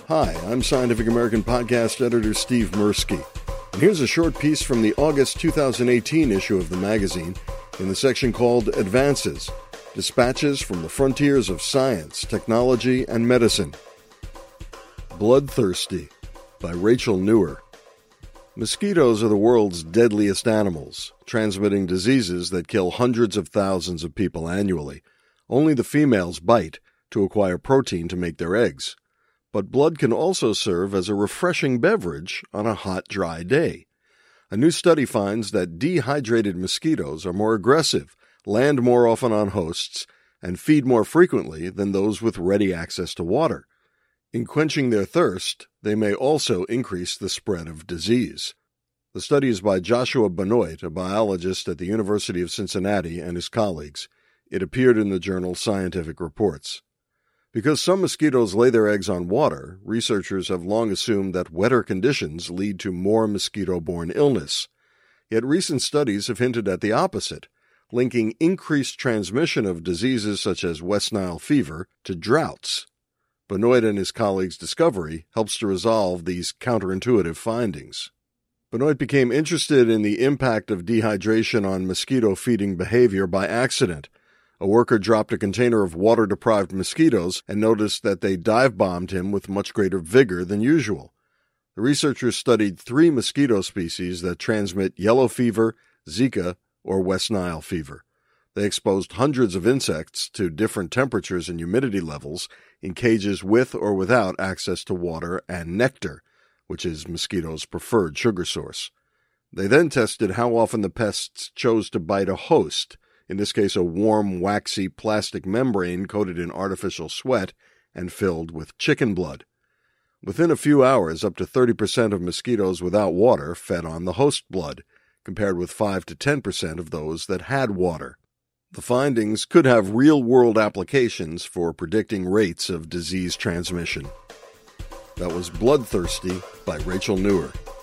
Hi, I'm Scientific American podcast editor Steve Mirsky, and here's a short piece from the August 2018 issue of the magazine in the section called Advances, Dispatches from the Frontiers of Science, Technology, and Medicine. Bloodthirsty by Rachel Newer. Mosquitoes are the world's deadliest animals, transmitting diseases that kill hundreds of thousands of people annually. Only the females bite to acquire protein to make their eggs. But blood can also serve as a refreshing beverage on a hot, dry day. A new study finds that dehydrated mosquitoes are more aggressive, land more often on hosts, and feed more frequently than those with ready access to water. In quenching their thirst, they may also increase the spread of disease. The study is by Joshua Benoit, a biologist at the University of Cincinnati, and his colleagues. It appeared in the journal Scientific Reports. Because some mosquitoes lay their eggs on water, researchers have long assumed that wetter conditions lead to more mosquito-borne illness. Yet recent studies have hinted at the opposite, linking increased transmission of diseases such as West Nile fever to droughts. Benoit and his colleagues' discovery helps to resolve these counterintuitive findings. Benoit became interested in the impact of dehydration on mosquito-feeding behavior by accident. A worker dropped a container of water-deprived mosquitoes and noticed that they dive-bombed him with much greater vigor than usual. The researchers studied 3 mosquito species that transmit yellow fever, Zika, or West Nile fever. They exposed hundreds of insects to different temperatures and humidity levels in cages with or without access to water and nectar, which is mosquitoes' preferred sugar source. They then tested how often the pests chose to bite a host, in this case a warm, waxy plastic membrane coated in artificial sweat and filled with chicken blood. Within a few hours, up to 30% of mosquitoes without water fed on the host blood, compared with 5 to 10% of those that had water. The findings could have real-world applications for predicting rates of disease transmission. That was Bloodthirsty by Rachel Newer.